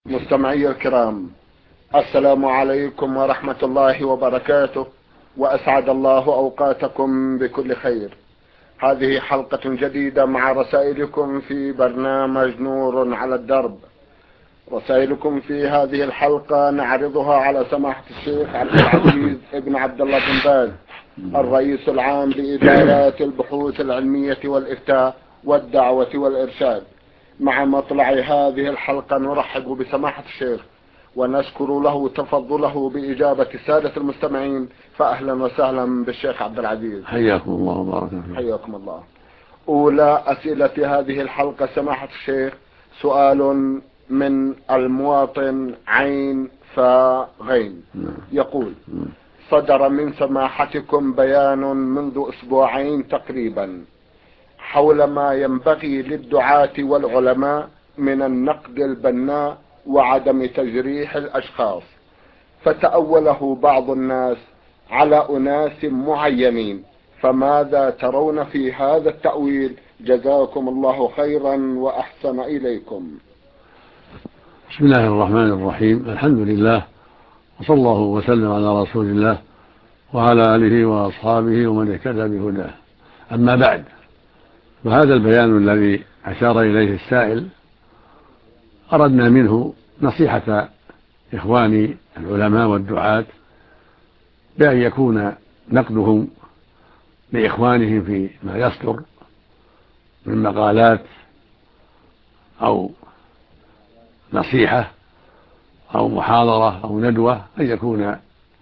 مستمعي الكرام، السلام عليكم ورحمة الله وبركاته، وأسعد الله أوقاتكم بكل خير. هذه حلقة جديدة مع رسائلكم في برنامج نور على الدرب. رسائلكم في هذه الحلقة نعرضها على سماحة الشيخ عبد العزيز ابن عبد الله بن باز، الرئيس العام لإدارات البحوث العلمية والإفتاء والدعوة والإرشاد. مع مطلع هذه الحلقة نرحب بسماحة الشيخ ونشكر له تفضله بإجابة السادة المستمعين، فأهلا وسهلا بالشيخ عبد العزيز. حياكم الله وبارك فيكم. حياكم الله. أولى أسئلة هذه الحلقة سماحة الشيخ سؤال من المواطن عين فغين، يقول: صدر من سماحتكم بيان منذ أسبوعين تقريبا حول ما ينبغي للدعاة والعلماء من النقد البناء وعدم تجريح الأشخاص، فتأوله بعض الناس على أناس معينين، فماذا ترون في هذا التأويل؟ جزاكم الله خيرا وأحسن إليكم. بسم الله الرحمن الرحيم، الحمد لله، وصلى الله وسلم على رسول الله وعلى آله وأصحابه ومن اهتدى بهداه. أما بعد، فهذا البيان الذي أشار إليه السائل أردنا منه نصيحة إخواني العلماء والدعاة بأن يكون نقدهم لإخوانهم فيما يصدر من مقالات أو نصيحة أو محاضرة أو ندوة أن يكون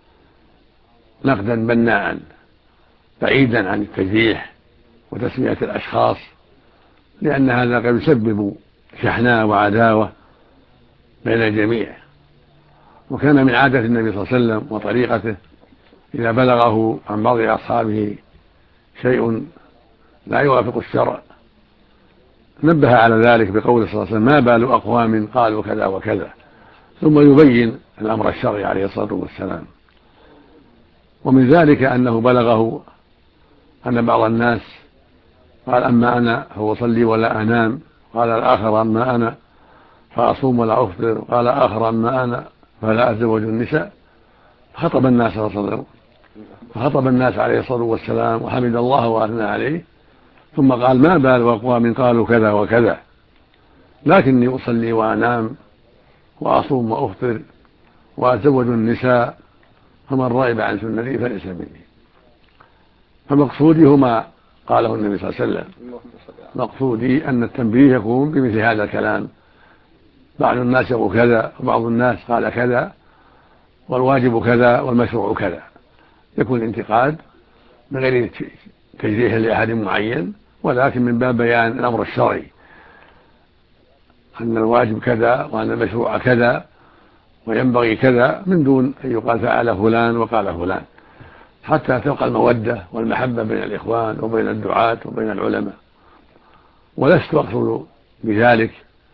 نقدا بناء بعيدا عن التجريح وتسمية الأشخاص، لأن هذا قد يسبب شحناء وعداوة بين الجميع. وكان من عادة النبي صلى الله عليه وسلم وطريقته إذا بلغه عن بعض أصحابه شيء لا يوافق الشرع نبه على ذلك بقوله صلى الله عليه وسلم: ما بال أقوام قالوا كذا وكذا، ثم يبين الأمر الشرعي عليه الصلاة والسلام. ومن ذلك أنه بلغه أن بعض الناس قال: أما أنا فأصلي ولا أنام، قال الآخر: أما أنا فأصوم ولا أفطر، قال آخر: أما أنا فلا أتزوج النساء. فخطب الناس صلى الله عليه وسلم، فخطب الناس عليه الصلاة والسلام وحمد الله وأثنى عليه، ثم قال: ما بال أقوام قالوا كذا وكذا، لكني أصلي وأنام وأصوم وأفطر وأتزوج النساء، فمن رغب عن سنتي فليس مني. فمقصودي هو ما قاله النبي صلى الله عليه وسلم، مقصودي أن التنبيه يكون بمثل هذا الكلام. بعض الناس يقول كذا وبعض الناس قال كذا، والواجب كذا والمشروع كذا، يكون الانتقاد من غير تجريح لأحد معين، ولكن من باب بيان الأمر الشرعي، أن الواجب كذا وأن المشروع كذا وينبغي كذا، من دون أن يقال فعل فلان وقال فلان، حتى تبقى المودة والمحبة بين الإخوان وبين الدعاة وبين العلماء. ولست أقصد بذلك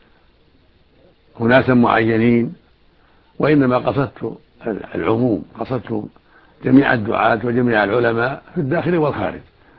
أناسا معينين، وإنما قصدت العموم، قصدت جميع الدعاة وجميع العلماء في الداخل والخارج.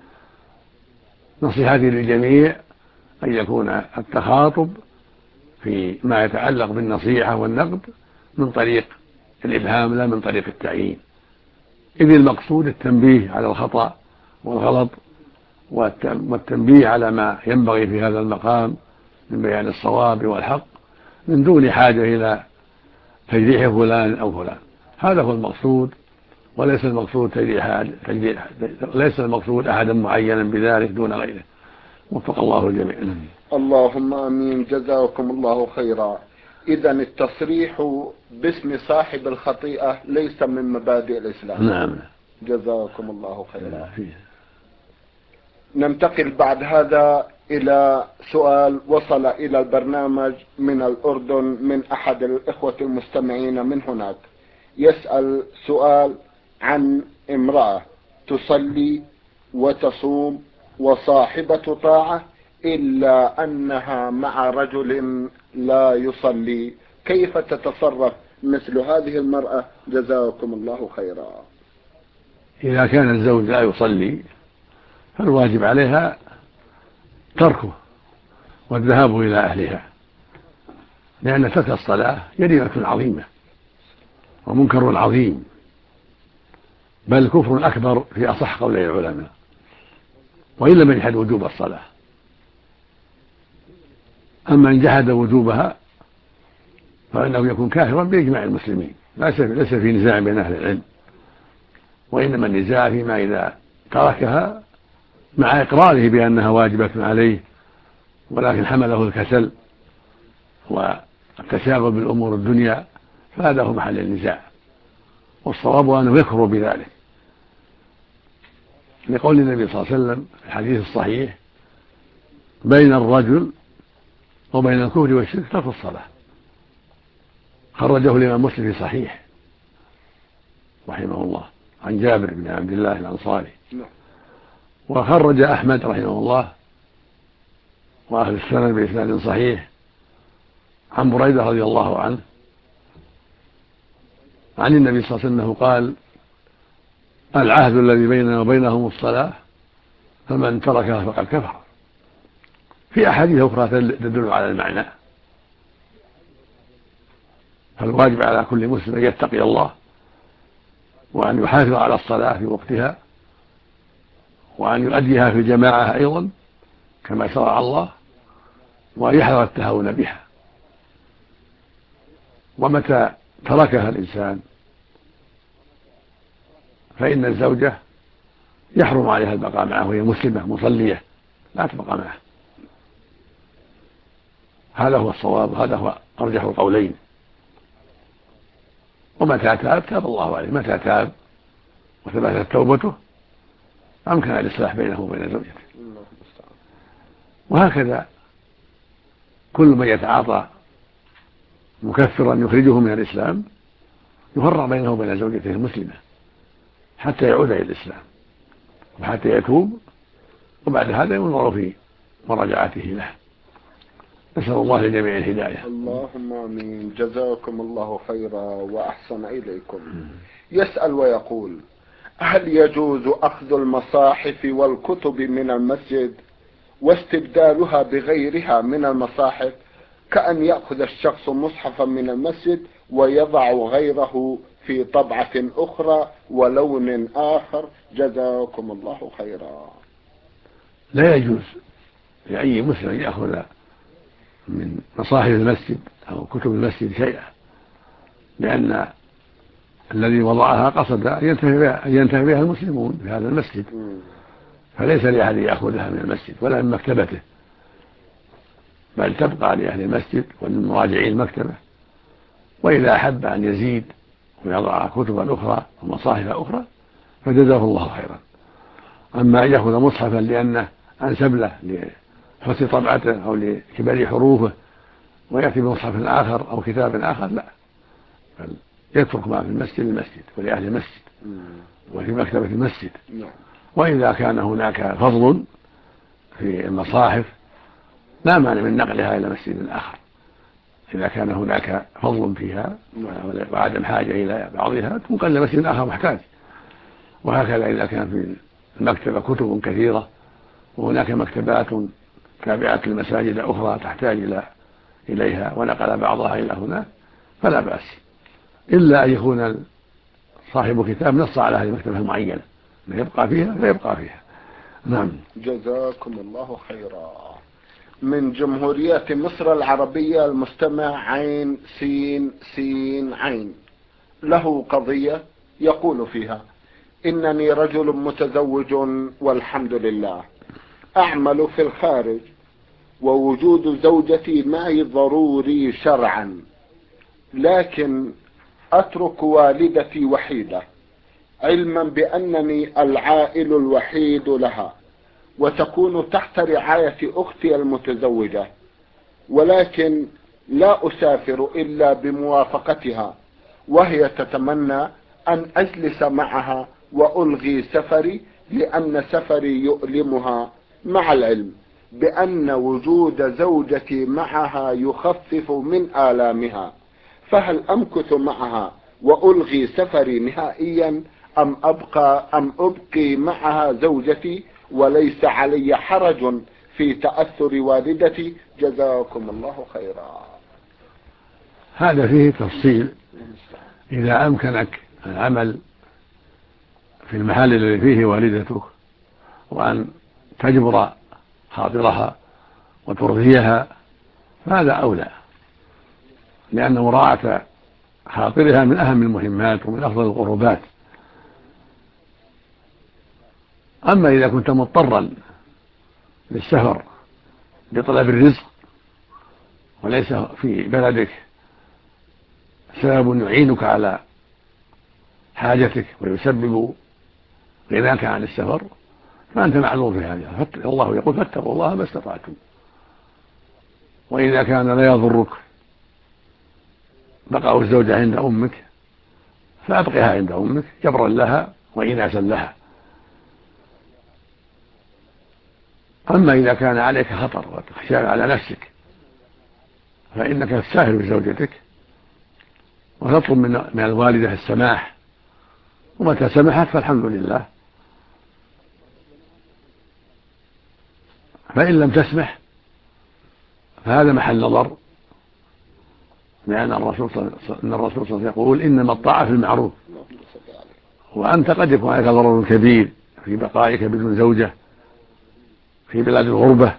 نصيحتي للجميع أن يكون التخاطب في ما يتعلق بالنصيحة والنقد من طريق الإفهام لا من طريق التعيين، إذ المقصود التنبيه على الخطأ والغلط والتنبيه على ما ينبغي في هذا المقام من بيان الصواب والحق، من دون حاجة إلى تجريح فلان أو فلان. هذا هو المقصود، وليس المقصود ليس المقصود أحدا معينا بذلك دون غيره. وفق الله الجميع. اللهم آمين، جزاكم الله خيرا. إذا التصريح باسم صاحب الخطيئة ليس من مبادئ الإسلام. نعم. جزاكم الله خيرا. ننتقل بعد هذا إلى سؤال وصل إلى البرنامج من الأردن من أحد الإخوة المستمعين من هناك، يسأل سؤال عن امرأة تصلي وتصوم وصاحبة طاعة، إلا أنها مع رجل لا يصلي، كيف تتصرف مثل هذه المرأة؟ جزاكم الله خيرا. إذا كان الزوج لا يصلي فالواجب عليها تركه والذهاب إلى أهلها، لأن ترك الصلاة جريمة عظيمة ومنكر عظيم، بل كفر أكبر في أصح قولي العلماء، وإن لم يجحد وجوب الصلاة. أما إن جحد وجوبها فإنه يكون كافرا بإجماع المسلمين، ليس في نزاع بين أهل العلم، وإنما النزاع فيما إذا تركها مع إقراره بأنها واجبة عليه ولكن حمله الكسل والتشاغل بالأمور الدنيا، فهذا هو محل النزاع، والصواب أنه يكفر بذلك، لقول النبي صلى الله عليه وسلم في الحديث الصحيح: بين الرجل وبين الكفر والشرك ترك الصلاة. خرجه الإمام مسلم في صحيح رحمه الله عن جابر بن عبد الله الأنصاري، وخرج أحمد رحمه الله وأهل السنن بإسناد صحيح عن بريدة رضي الله عنه عن النبي صلى الله عليه وسلم أنه قال: العهد الذي بيننا وبينهم الصلاة، فمن تركها فقد كفر. في أحاديث أخرى تدل على المعنى. فالواجب على كل مسلم أن يتقي الله وأن يحافظ على الصلاة في وقتها، وأن يؤديها في الجماعة أيضا كما شرع الله، وأن يحذر التهاون بها. ومتى تركها الإنسان فإن الزوجة يحرم عليها البقاء معه وهي مسلمة مصلية، لا تبقى معه. هذا هو الصواب، هذا هو أرجح القولين. ومتى تاب الله عليه، متى تاب وثبتت توبته أمكن الإصلاح بينه وبين زوجته. وهكذا كل من يتعاطى مكفرا يخرجه من الإسلام يفرق بينه وبين زوجته المسلمة حتى يعود إلى الإسلام وحتى يتوب، وبعد هذا ينظر في مراجعته له. نسأل الله لجميع الهداية. اللهم آمين. جزاكم الله خيرا وأحسن إليكم. يسأل ويقول: هل يجوز أخذ المصاحف والكتب من المسجد واستبدالها بغيرها من المصاحف، كأن يأخذ الشخص مصحفا من المسجد ويضع غيره في طبعة أخرى ولون آخر؟ جزاكم الله خيرا. لا يجوز لأي مسلم أن يأخذ من مصاحف المسجد أو كتب المسجد شيئا، لأن الذي وضعها قصد أن ينتفع بها المسلمون في هذا المسجد، فليس لأحد يأخذها من المسجد ولا من مكتبته، بل تبقى لأهل المسجد وللمراجعين المكتبة. وإذا أحب أن يزيد ويضع كتبا أخرى ومصاحف أخرى فجزاه الله خيرا. أما أن يأخذ مصحفا لأنه أنسب له لحسن طبعته أو لكبر حروفه ويأتي بمصحف آخر أو كتاب آخر، لا، بل يترك ما في المسجد للمسجد ولأهل المسجد وفي مكتبة المسجد. وإذا كان هناك فضل في المصاحف لا مانع من نقلها إلى مسجد آخر، إذا كان هناك فضل فيها وعدم حاجة إلى بعضها تنقل إلى مسجد آخر محتاج. وهكذا إذا كان في المكتبة كتب كثيرة وهناك مكتبات تابعة للمساجد أخرى تحتاج إليها ونقل بعضها إلى هناك فلا بأس، إلا أن يكون صاحب كتاب نص على هذه المكتبة المعينة يبقى فيها فيبقى فيها. نعم. جزاكم الله خيرا. من جمهورية مصر العربية المستمع عين سين سين عين له قضية يقول فيها: إنني رجل متزوج والحمد لله، أعمل في الخارج، ووجود زوجتي معي ضروري شرعا، لكن أترك والدتي وحيدة علما بأنني العائل الوحيد لها، وتكون تحت رعاية أختي المتزوجة، ولكن لا أسافر إلا بموافقتها، وهي تتمنى أن أجلس معها وألغي سفري لأن سفري يؤلمها، مع العلم بأن وجود زوجتي معها يخفف من آلامها. فهل أمكث معها وألغي سفري نهائيا أم أبقي معها زوجتي وليس علي حرج في تأثر والدتي؟ جزاكم الله خيرا. هذا فيه تفصيل. إذا أمكنك العمل في المحل الذي فيه والدتك وأن تجبر خاطرها وترضيها فهذا أولى، لأن مراعاة خاطرها من أهم المهمات ومن أفضل القربات. أما إذا كنت مضطرا للسفر لطلب الرزق وليس في بلدك سبب يعينك على حاجتك ويسبب غناك عن السفر فأنت معذور في هذا. الله يقول فاتقوا الله ما استطعتم. وإذا كان لا يضرك بقاء الزوجة عند أمك فأبقها عند أمك جبرا لها وإناسا لها. أما إذا كان عليك خطر وتخشى على نفسك فإنك تساهل بزوجتك وتطلب من الوالدة السماح، ومتى سمحت فالحمد لله، فإن لم تسمح فهذا محل نظر، لأن الرسول صلى الله عليه وسلم يقول إنما الطاعة في المعروف، وأنت قد يكون عليك ضرر كبير في بقائك بدون زوجة في بلاد الغربة،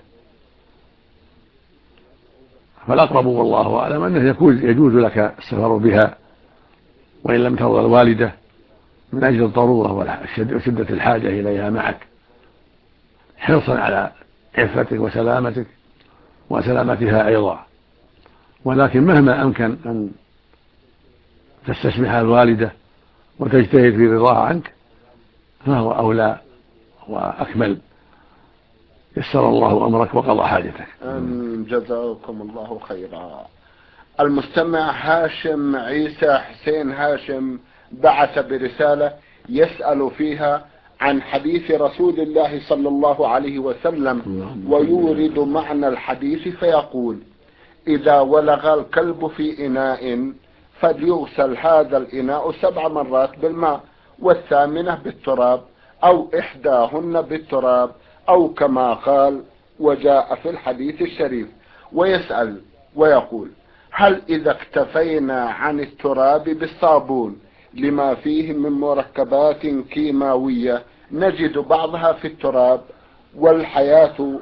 فالأقرب والله أعلم أنه يجوز لك السفر بها وإن لم ترضى الوالدة من أجل الضرورة وشدة الحاجة إليها معك، حرصا على عفتك وسلامتك وسلامتها أيضا. ولكن مهما أمكن أن تستسمح الوالدة وتجتهد في رضاها عنك فهو أولى وأكمل. يسر الله أمرك وقضى حاجتك. جزاكم الله خيرا. المستمع هاشم عيسى حسين هاشم بعث برسالة يسأل فيها عن حديث رسول الله صلى الله عليه وسلم ويورد معنى الحديث فيقول: إذا ولغ الكلب في إناء فليغسل هذا الإناء 7 مرات بالماء والثامنة بالتراب أو إحداهن بالتراب أو كما قال وجاء في الحديث الشريف. ويسأل ويقول: هل إذا اكتفينا عن التراب بالصابون لما فيه من مركبات كيماوية نجد بعضها في التراب والحياة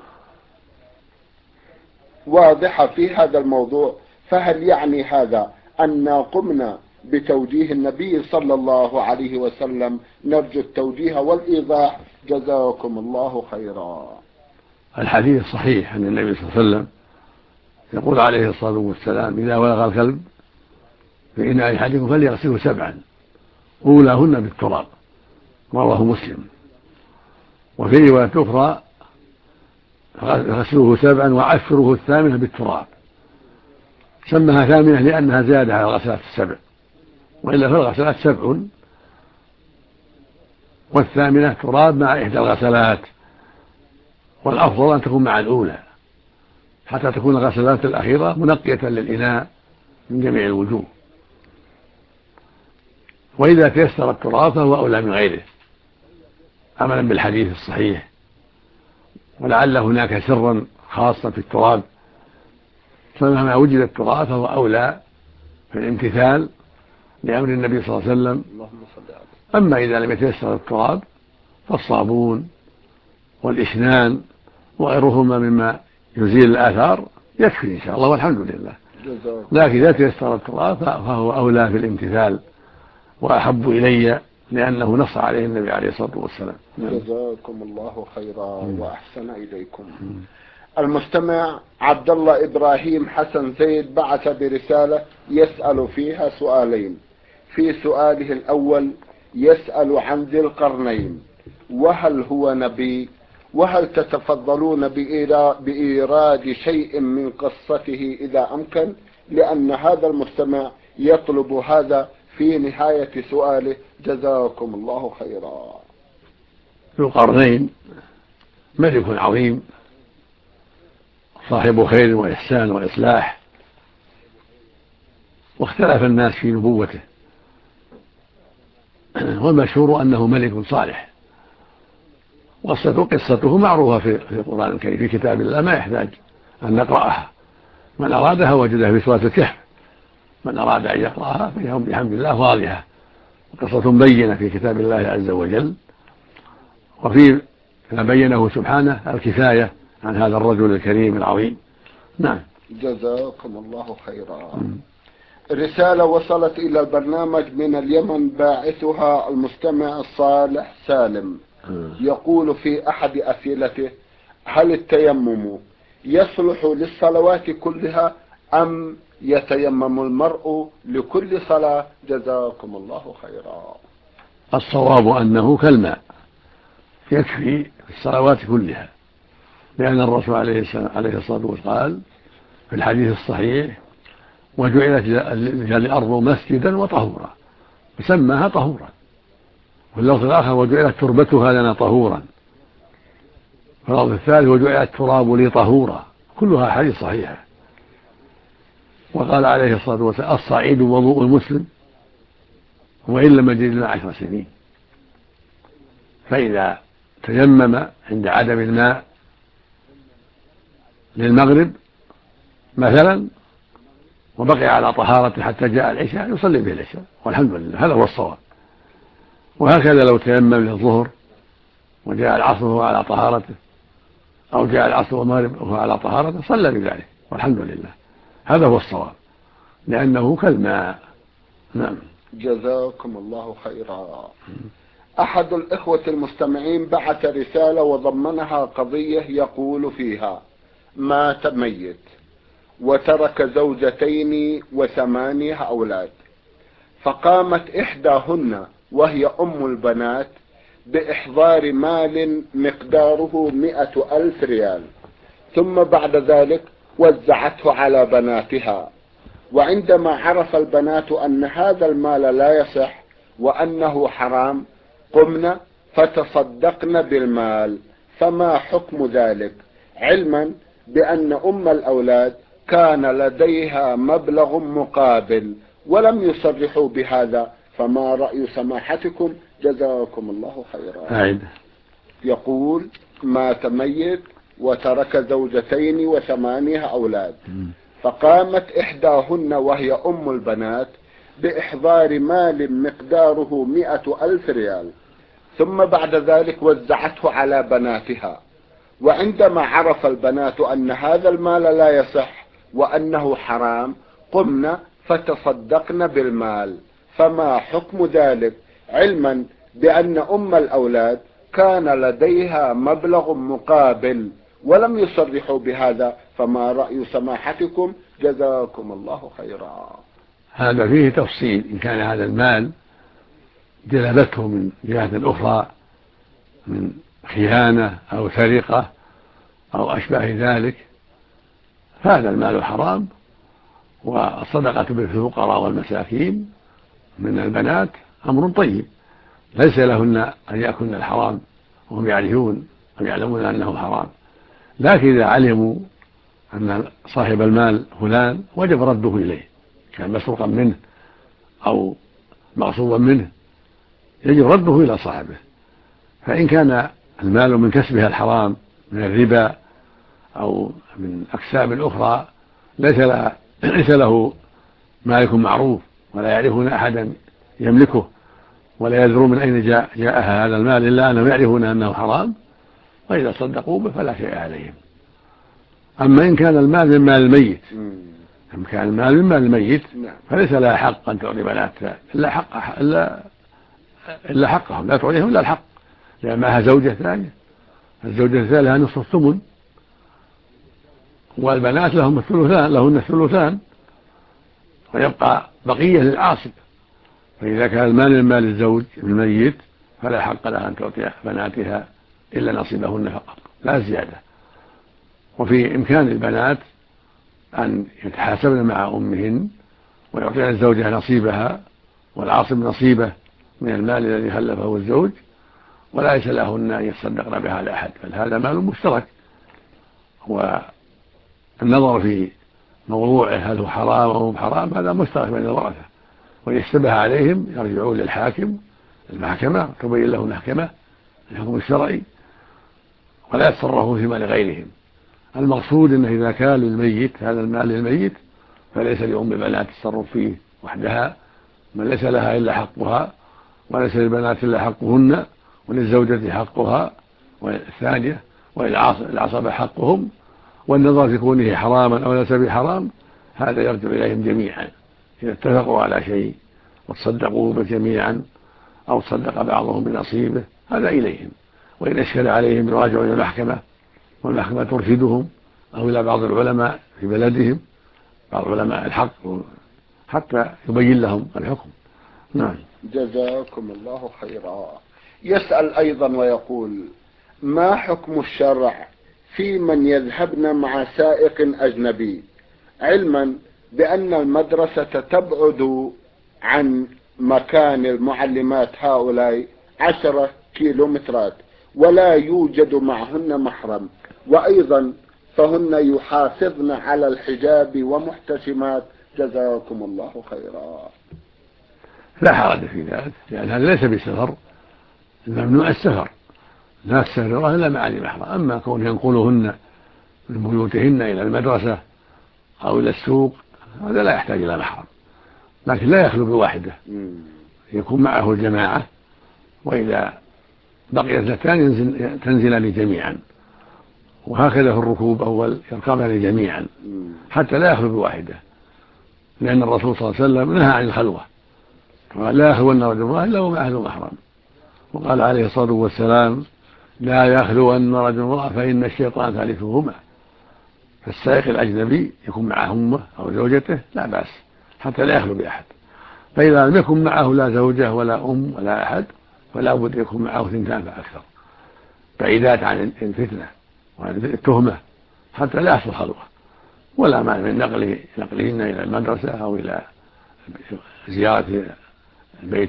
واضحة في هذا الموضوع، فهل يعني هذا أن قمنا بتوجيه النبي صلى الله عليه وسلم؟ نرجو التوجيه والإيضاح جزاكم الله خيرا. الحديث صحيح أن النبي صلى الله عليه وسلم يقول عليه الصلاة والسلام: إذا ولغ الكلب في إناء أحدكم فليغسله 7 أولاهن بالتراب، رواه مسلم. وفي رواية أخرى: غسلوه 7 وعفروه 8 بالتراب. سمها 8 لأنها زيادة على الغسلات 7، وإلا فالغسلات 7 والثامنة تراب مع إحدى الغسلات، والأفضل أن تكون مع الأولى حتى تكون الغسلات الأخيرة منقية للإناء من جميع الوجوه. وإذا تيسر التراب فهو أولى من غيره عملا بالحديث الصحيح، ولعل هناك سرا خاصا في التراب، فمهما وجد التراب فهو أولى في الامتثال لأمر النبي صلى الله عليه وسلم. أما إذا لم يتيسر التراب فالصابون والإسنان وغيرهما مما يزيل الآثار يكفي إن شاء الله والحمد لله. لكن إذا تيسر التراب فهو أولى في الامتثال وأحب إلي لأنه نص عليه النبي عليه الصلاة والسلام. جزاكم الله خيرا وأحسن إليكم. المستمع عبد الله إبراهيم حسن زيد بعث برسالة يسأل فيها سؤالين. في سؤاله الأول يسأل عن ذي القرنين، وهل هو نبي؟ وهل تتفضلون بإيراد شيء من قصته إذا أمكن؟ لأن هذا المستمع يطلب هذا في نهاية سؤاله. جزاكم الله خيرا. ذو القرنين ملك عظيم صاحب خير وإحسان وإصلاح، واختلف الناس في نبوته، والمشهور أنه ملك صالح، قصته معروفة في القرآن الكريم في كتاب الله، ما يحتاج أن نقرأها، من أرادها وجدها في سورة الكهف. من أراد أن يقرأها فهي بحمد الله واضحة، قصة بينة في كتاب الله عز وجل، وفي ما بينه سبحانه الكفاية عن هذا الرجل الكريم العظيم. نعم. جزاكم الله خيرا. رسالة وصلت إلى البرنامج من اليمن، باعثها المستمع الصالح سالم، يقول في أحد أسئلته: هل التيمم يصلح للصلوات كلها أم يتيمم المرء لكل صلاة؟ جزاكم الله خيرا. الصواب أنه كالماء يكفي في الصلوات كلها، لأن الرسول عليه الصلاة والسلام قال في الحديث الصحيح: وجعلت الأرض مسجدا وطهورا، وسماها طهورا. واللفظ الآخر: وجعلت تربتها لنا طهورا. واللفظ الثالث: وجعلت التراب لي طهورا. كلها حديث صحيحة. وقال عليه الصلاة والسلام: الصعيد وضوء المسلم وإن لم يجد إلا 10 سنين. فإذا تيمم عند عدم الماء للمغرب مثلا وبقي على طهارته حتى جاء العشاء يصلي به العشاء والحمد لله، هذا هو الصواب. وهكذا لو تيمم للظهر وجاء العصر وهو على طهارته، أو جاء العصر والمغرب وهو على طهارته، صلى بذلك والحمد لله، هذا هو الصواب، لأنه كالماء. نعم. جزاكم الله خيرا. أحد الإخوة المستمعين بعث رسالة وضمنها قضية يقول فيها: مات ميت وترك زوجتين و8 أولاد، فقامت إحداهن وهي أم البنات بإحضار مال مقداره 100,000 ريال، ثم بعد ذلك وزعته على بناتها. وعندما عرف البنات أن هذا المال لا يصح وأنه حرام، قمنا فتصدقن بالمال، فما حكم ذلك؟ علما بأن أم الأولاد كان لديها مبلغ مقابل ولم يصرحوا بهذا، فما رأي سماحتكم؟ جزاكم الله خيرا. يقول: مات ميت وترك زوجتين و8 أولاد، فقامت إحداهن وهي أم البنات بإحضار مال مقداره 100,000 ريال، ثم بعد ذلك وزعته على بناتها. وعندما عرف البنات أن هذا المال لا يصح وأنه حرام، قمنا فتصدقن بالمال، فما حكم ذلك؟ علما بأن أم الأولاد كان لديها مبلغ مقابل ولم يصرحوا بهذا، فما رأي سماحتكم؟ جزاكم الله خيرا. هذا فيه تفصيل. إن كان هذا المال جلبته من جهة أخرى من خيانة أو سرقة أو أشباه ذلك، هذا المال حرام، والصدقة بالفقراء والمساكين من البنات أمر طيب، ليس لهن أن يأكلن الحرام وهم يعرفون أو يعلمون أنه حرام. لكن إذا علموا أن صاحب المال فلان وجب رده إليه، كان مسروقا منه أو مغصوبا منه، يجب رده إلى صاحبه. فإن كان المال من كسبها الحرام من الربا أو من أكساب أخرى ليس له مالك معروف ولا يعرفون أحدا يملكه ولا يدرون من أين جاء هذا المال إلا أنهم يعرفون أنه حرام، وإذا صدقوا به فلا شيء عليهم. أما إن كان المال من مال الميت، فليس لها حق أن تعطي بناتها إلا حقهم، لا تعطيهم إلا الحق، لأن معها زوجة ثانية، الزوجة الثانية لها نصف الثمن، والبنات لهن الثلثان، ويبقى بقية للعاصب. فإذا كان المال من مال الزوج الميت فلا حق لها أن تعطي بناتها إلا نصيبهن فقط لا زيادة. وفي إمكان البنات أن يتحاسبن مع أمهن ويعطين الزوجة نصيبها والعاصب نصيبه من المال الذي خلفه الزوج، وليس لهن أن يتصدقن بها لأحد، بل هذا مال مشترك. والنظر في موضوعه هل هو حرام أو مو حرام هذا مشترك بين الورثة، وإن اشتبه عليهم يرجعون للحاكم، المحكمة تبين له المحكمة الحكم الشرعي، ولا يتصرفون في مال غيرهم. المقصود أنه إذا كان للميت هذا المال للميت فليس لأم البنات التصرف فيه وحدها، من ليس لها إلا حقها، وليس للبنات إلا حقهن، وللزوجة حقها والثانية، وللعصبة حقهم، والنظر في كونه حراما أو ليس بحرام هذا يرجع إليهم جميعا. إذا اتفقوا على شيء وتصدقوا به جميعا أو تصدق بعضهم بنصيبه هذا إليهم، وإن أشكل عليهم يراجعوا إلى المحكمة والمحكمة ترشدهم أو إلى بعض العلماء في بلدهم، بعض علماء الحق، حتى يبين لهم الحكم. نعم. جزاكم الله خيرا. يسأل أيضا ويقول: ما حكم الشرع في من يذهبن مع سائق أجنبي، علما بأن المدرسة تبعد عن مكان المعلمات هؤلاء 10 كيلومترات ولا يوجد معهن محرم، وأيضا فهن يحافظن على الحجاب ومحتشمات، جزاكم الله خيرا. لا حرج في ذلك، لأن هذا ليس بسفر، الممنوع السفر، لا السفر إلا مع المحرم. أما كون ينقلهن من بيوتهن إلى المدرسة أو إلى السوق هذا لا يحتاج إلى محرم، لكن لا يخلو بواحدة، يكون معه الجماعة، وإذا بقي اثنتان تنزلان جميعا، وهكذا في الركوب أول يركبان جميعا حتى لا يخلو بواحدة، لأن الرسول صلى الله عليه وسلم نهى عن الخلوة، قال: لا يخلون رجل امرأة إلا ومعه محرم. وقال عليه الصلاة والسلام: لا يخلون رجل امرأة فإن الشيطان ثالثهما. فالسائق الأجنبي يكون معه أمه أو زوجته لا بأس حتى لا يخلو بأحد. فإذا لم يكن معه لا زوجة ولا أم ولا أحد فلا بد يكون معه 2 فأكثر، بعيدات عن الفتنة وعن التهمة حتى لا يحصل خلوة، ولا مانع من نقلهن إلى المدرسة أو إلى زيارة بيت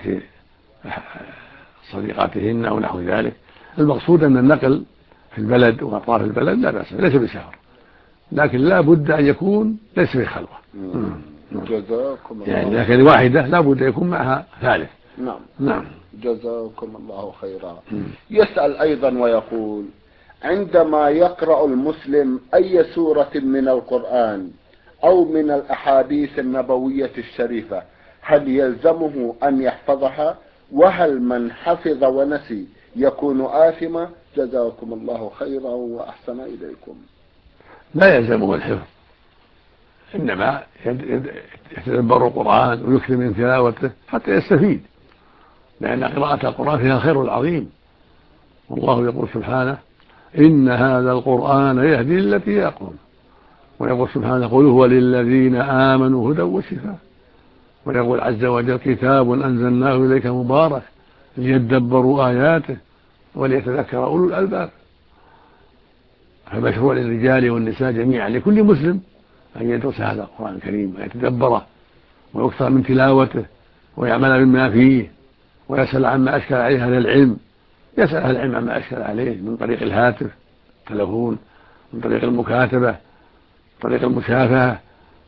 صديقاتهن أو نحو ذلك. المقصود أن النقل في البلد وأطراف البلد لا بأس، ليس بسفر، لكن لا بد أن يكون ليس بخلوة. جزاكم الله. يعني إذا كان واحدة لا بد أن يكون معها ثالث. نعم. نعم. جزاكم الله خيرا. يسأل أيضا ويقول: عندما يقرأ المسلم أي سورة من القرآن أو من الأحاديث النبوية الشريفة هل يلزمه أن يحفظها؟ وهل من حفظ ونسي يكون آثما؟ جزاكم الله خيرا وأحسن إليكم. لا يلزمه الحفظ، إنما يتدبر القرآن ويكثر من تلاوته حتى يستفيد، لأن قراءة القرآن فيها الخير العظيم. والله يقول سبحانه: إن هذا القرآن يهدي للتي هي أقوم. ويقول سبحانه: قل هو للذين آمنوا هدى وشفاء. ويقول عز وجل: كتاب أنزلناه إليك مبارك ليدبروا آياته وليتذكر أولو الألباب. فمشروع للرجال والنساء جميعا لكل مسلم أن يدرس هذا القرآن الكريم ويتدبره ويكثر من تلاوته ويعمل بما فيه، ويسأل عما أشكل عليه أهل العلم، يسأل أهل العلم عما أشكل عليه من طريق الهاتف، التلفون، من طريق المكاتبة، من طريق المشافهة.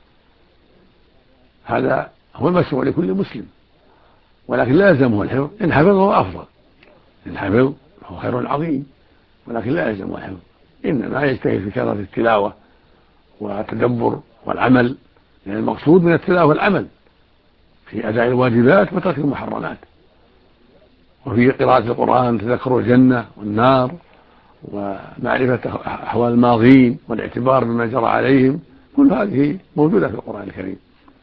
هذا هو المشروع لكل مسلم، ولكن لا يلزمه الحفظ. إن حفظه أفضل، إن حفظ هو خير عظيم، ولكن لا يلزمه الحفظ، إنما يجتهد في كثرة التلاوة والتدبر والعمل، لأن المقصود من التلاوة والعمل في أداء الواجبات وترك المحرمات. وفي قراءة القرآن تذكر الجنة والنار ومعرفة أحوال الماضين والاعتبار بما جرى عليهم، كل هذه موجودة في القرآن الكريم.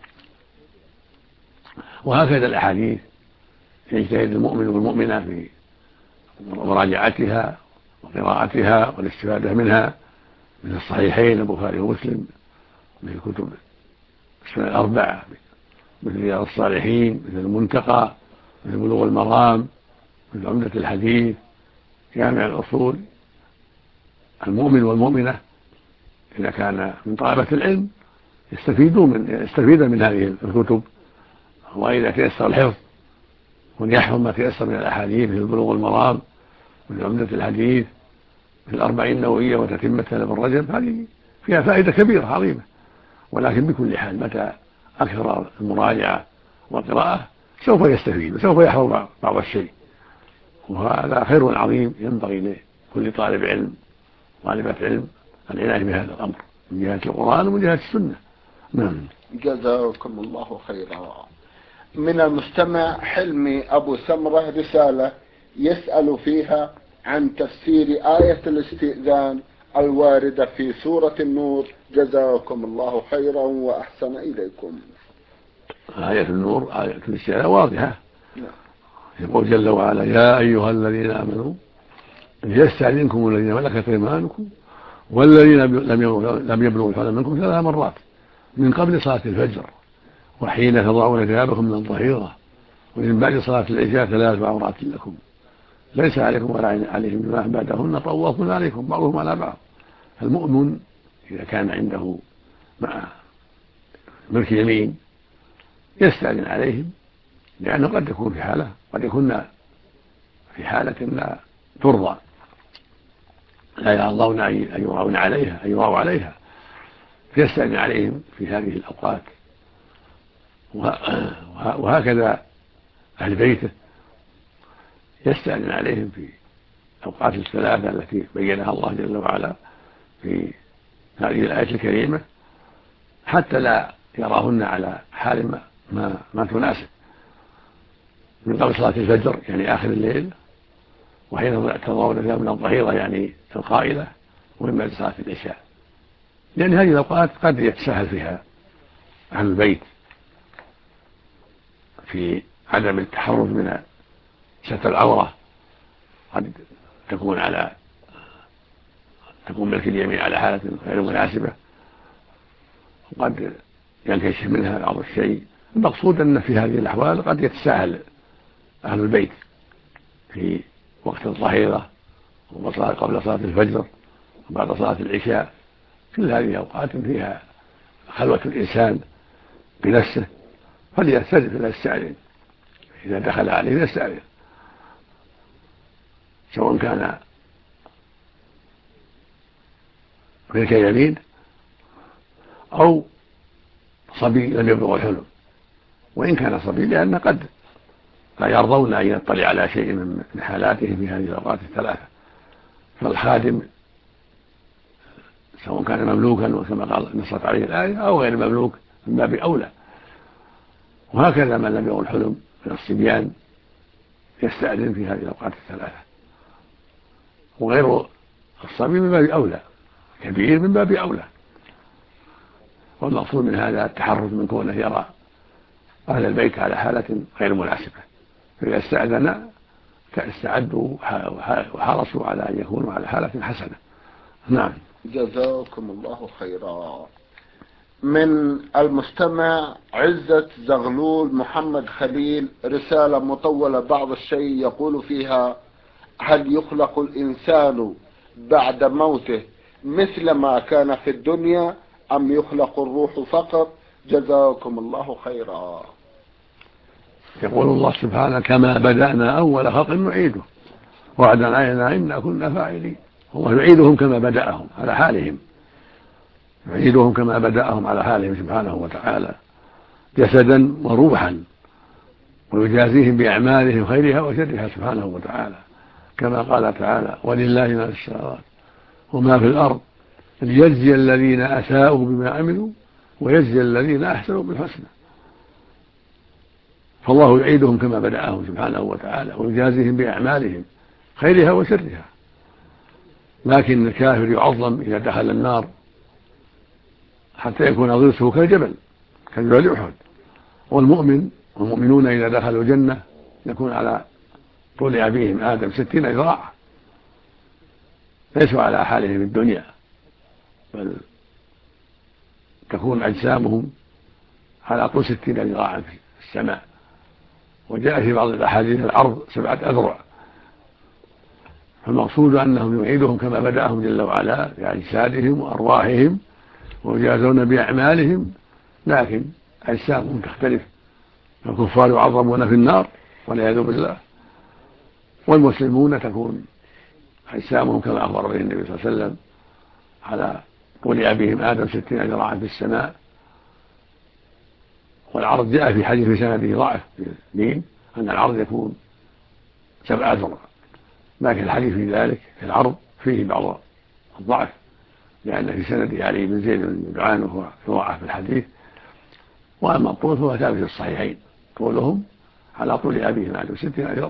وهكذا الأحاديث يجتهد المؤمن والمؤمنة في مراجعتها وقراءتها والاستفادة منها، من الصحيحين البخاري ومسلم، من الكتب السنن الأربعة، مثل رياض الصالحين، مثل المنتقى، مثل بلوغ المرام، مثل عمدة الحديث، جامع الأصول. المؤمن والمؤمنة إذا كان من طلبة العلم يستفيد من هذه الكتب، وإذا تيسر الحفظ ونحفظ ما تيسر من الأحاديث مثل بلوغ المرام، مثل عمدة الحديث، مثل الأربعين النووية وتتمتها لابن رجب، هذه فيها فائدة كبيرة عظيمة. ولكن بكل حال متى أكثر المراجعة والقراءة سوف يستفيد وسوف يحفظ بعض الشيء، وهذا خير عظيم ينبغي لكل طالب علم طالبة علم العناية بهذا الأمر من جهة القرآن ومن جهة السنة. نعم. جزاكم الله خيرا. من المستمع حلمي أبو سمرة رسالة يسأل فيها عن تفسير آية الاستئذان الواردة في سورة النور. جزاكم الله خيرا وأحسن إليكم. آية النور آية الاستئذان واضحة. يقول جل وعلا: يا أيها الذين آمنوا ليستأذنكم الذين ملكت أيمانكم والذين لم يبلغوا الحلم منكم 3 مرات من قبل صلاة الفجر وحين تضعون ثيابكم من الظهيرة ومن بعد صلاة العشاء 3 عورات لكم ليس عليكم ولا عليهم جناح بعدهن طوافون عليكم بعضهم على بعض. المؤمن إذا كان عنده مع ملك يمين يستأذن عليهم، لأنه قد يكون في حالة قد يكون في حالة لا ترضى، لا يرضون أن يراوا عليها فيستأذن عليهم في هذه الأوقات. وهكذا أهل بيته يستأذن عليهم في الأوقات الثلاثة التي بينها الله جل وعلا في هذه الآية الكريمة، حتى لا يراهن على حال ما تناسب، من قبل صلاة الفجر يعني آخر الليل، وحين تضعون ثيابكم من الظهيرة يعني القائلة، ومن بعد صلاة العشاء، لأن هذه الأوقات قد يتساهل فيها أهل البيت في عدم التحرز من ستر العورة. قد تكون ملك اليمين على حالة غير مناسبة، وقد ينكشف منها بعض الشيء. المقصود أن في هذه الأحوال قد يتساهل أهل البيت في وقت الظهيرة قبل صلاة الفجر وبعد صلاة العشاء. كل هذه أوقات فيها خلوة الإنسان بنفسه، فليستأذن إذا دخل عليه يستأذن، سواء كان ملك يمين أو صبي لم يبلغ الحلم. وإن كان صبي لأن قد لا يرضون أن يطلع على شيء من حالاتهم في هذه الأوقات الثلاثة، فالخادم سواء كان مملوكا وكما قال نصت عليه الآية أو غير مملوك من باب أولى. وهكذا من لم يبلغ الحلم من الصبيان يستأذن في هذه الأوقات الثلاثة، وغير الصبي من باب أولى، كبير من باب أولى. والمقصود من هذا التحرز من كونه يرى أهل البيت على حالة غير مناسبة، فإذا استأذن استعدوا وحرصوا على أن يكونوا على حالة حسنة. نعم. جزاكم الله خيرا. من المستمع عزة زغلول محمد خليل رسالة مطولة بعض الشيء يقول فيها: هل يخلق الإنسان بعد موته مثل ما كان في الدنيا أم يخلق الروح فقط؟ جزاكم الله خيرا. يقول الله سبحانه: كما بدأنا أول خلق نعيده وعدا علينا إنا كنا فاعلين. هو يعيدهم كما بدأهم على حالهم، يعيدهم كما بدأهم على حالهم سبحانه وتعالى جسدا وروحا، ويجازيهم بأعمالهم خيرها وشرها سبحانه وتعالى، كما قال تعالى: ولله ما في السماوات وما في الأرض ليجزي الذين أساءوا بما عملوا ويجزي الذين أحسنوا بالحسنى. فالله يعيدهم كما بدأهم سبحانه وتعالى ويجازيهم بأعمالهم خيرها وشرها. لكن الكافر يعظم إذا دخل النار حتى يكون ضرسه كالجبل أحد، والمؤمنون إذا دخلوا الجنة يكون على طول أبيهم آدم 60 ذراعا، ليسوا على حالهم في الدنيا، بل تكون أجسامهم على طول 60 ذراعا في السماء. وجاء في بعض الأحاديث العرض 7 أذرع. فالمقصود أنهم يعيدهم كما بدأهم جل وعلا بأجسادهم وأرواحهم ويجازون بأعمالهم، لكن أجسامهم تختلف، الكفار يعظمون في النار والعياذ بالله، والمسلمون تكون أجسامهم كما أخبر به النبي صلى الله عليه وسلم على طول أبيهم آدم 60 ذراعا في السماء. والعرض جاء في حديث في سنده ضعف في الدين أن العرض يكون 7 أذرع، لكن الحديث في ذلك في العرض فيه بعض الضعف، لأن في سنده علي بن زيد بن جدعان وهو يضعف في الحديث، وأما الطول فهو ثابت في الصحيحين، طولهم على طول أبيهم عليه 60 ذراعا.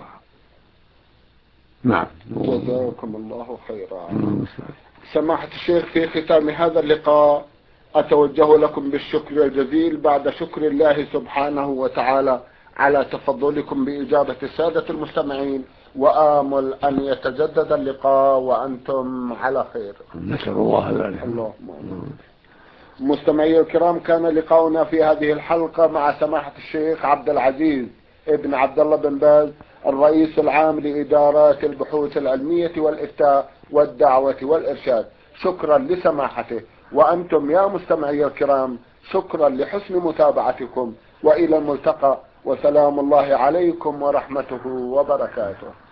نعم. جزاكم الله خيرا. سماحة الشيخ، في ختام هذا اللقاء أتوجه لكم بالشكر الجزيل بعد شكر الله سبحانه وتعالى على تفضلكم بإجابة السادة المستمعين، وآمل أن يتجدد اللقاء وأنتم على خير. نسأل الله ذلك. اللهم. مستمعي الكرام، كان لقاؤنا في هذه الحلقة مع سماحة الشيخ عبد العزيز ابن عبد الله بن باز، الرئيس العام لإدارات البحوث العلمية والإفتاء والدعوة والإرشاد. شكرا لسماحته، وأنتم يا مستمعي الكرام شكرا لحسن متابعتكم، وإلى الملتقى، وسلام الله عليكم ورحمته وبركاته.